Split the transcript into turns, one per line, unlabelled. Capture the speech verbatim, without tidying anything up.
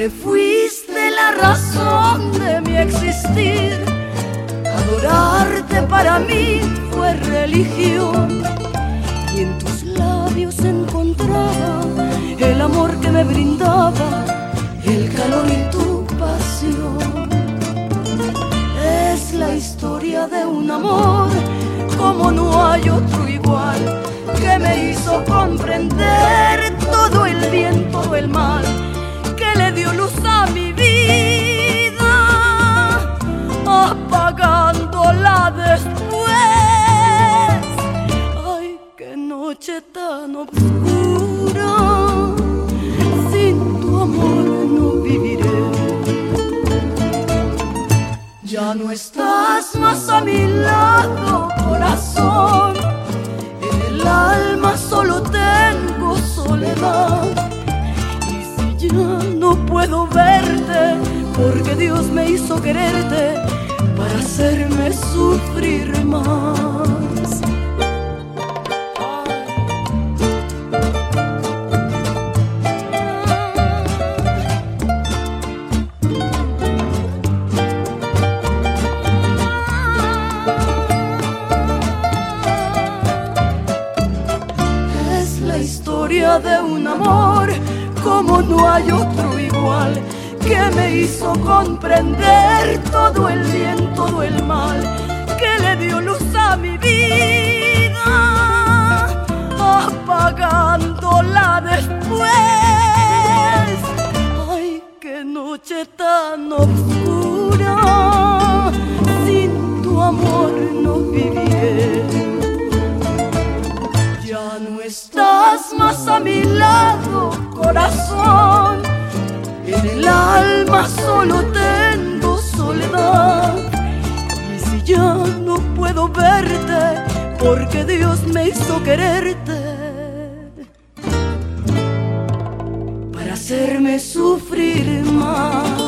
que fuiste la razón de mi existir. Adorarte para mí fue religión, y en tus labios encontraba el amor que me brindaba, el calor y tu pasión. Es la historia de un amor como no hay otro igual, que me hizo comprender todo el bien, todo el mal, que le dio luz a mi vida, apagándola después. Ay, qué noche tan oscura, sin tu amor no viviré. Ya no estás más a mi lado, corazón, en el alma solo tengo soledad. Y si ya no puedo verte, porque Dios me hizo quererte para hacerme sufrir más. De un amor como no hay otro igual, que me hizo comprender todo el bien, todo el mal, que le dio luz a mi vida, apagándola después. Ay, qué noche tan oscura, sin tu amor no viviré. Ya no estás más a mi lado, corazón, en el alma solo tengo soledad. Y si ya no puedo verte, porque Dios me hizo quererte para hacerme sufrir más.